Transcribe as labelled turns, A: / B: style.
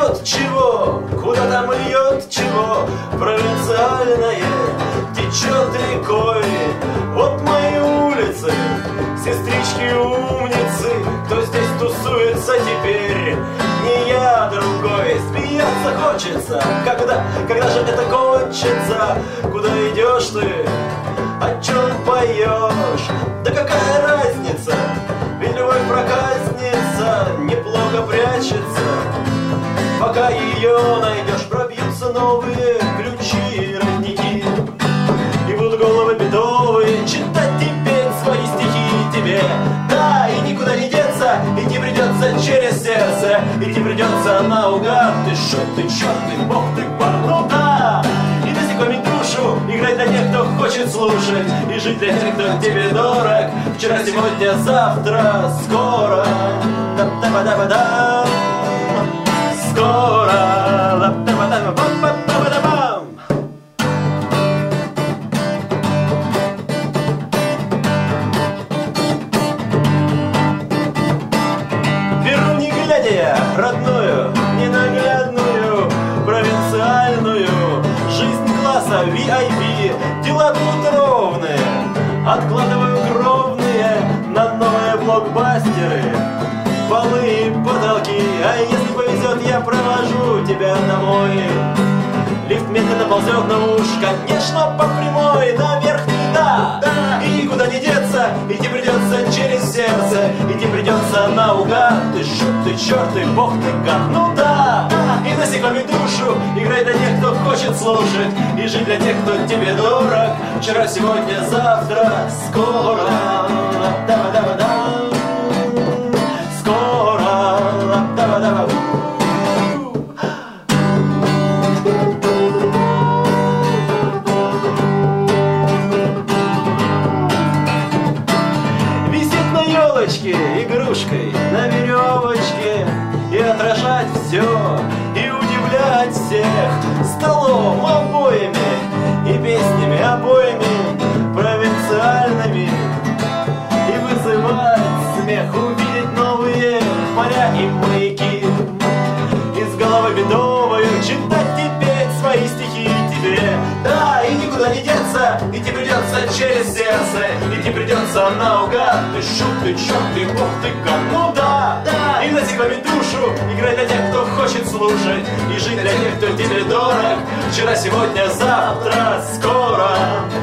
A: льет чего, куда там льет чего, провинциальное течет рекой. Вот мои улицы, сестрички умницы, кто здесь тусуется теперь? Не я, другой. Смеяться хочется, когда же это кончится? Куда идешь ты? О чем поешь? Да какая разница? Ведь любовь проказница неплохо прячется. Пока ее найдешь, пробьются новые ключи и родники, и будут головы бедовые читать теперь свои стихи тебе. Да, и никуда не деться, идти придется через сердце, идти придется наугад. Ты шут, ты черт, ты бог, ты порнота. И насекомить душу, играть для тех, кто хочет слушать, и жить для тех, кто тебе дорог. Вчера, сегодня, завтра, скоро. Да-да-да-да-да. Скоро. Да-да-да-да-да-да-да-да. Беру не глядя я родную, ненаглядную, провинциальную жизнь класса VIP. Дела будут ровные, откладываю кровные на новые блокбастеры, полы и потолки. А если повезет, я провожу тебя домой. Лифт медленно ползет, но уж, конечно, по прямой наверх, да, да. И никуда не деться, идти придется через сердце, идти придется наугад. Ты шут, ты черт, ты бог, ты гад, ну да, да. И насекомить душу, играй для тех, кто хочет слушать, и жить для тех, кто тебе дорог. Вчера, сегодня, завтра, скоро. Да-да-да-да. Скоро. Да-да-да-да. Игрушкой на веревочке, и отражать все, и удивлять всех столом, обоями и песнями обоими провинциальными, и вызывать смех, увидеть новые поля и маяки, из головы бедовою читать теперь свои стихи тебе. Да, и никуда не деться, идти придется через сердце, идти придется наугад. Ты шут, ты черт, ты бог, ты гад, ну да, да. И насекомить душу, играй для тех, кто хочет слушать, и жить для тех, кто тебе дорог. Вчера, сегодня, завтра, скоро.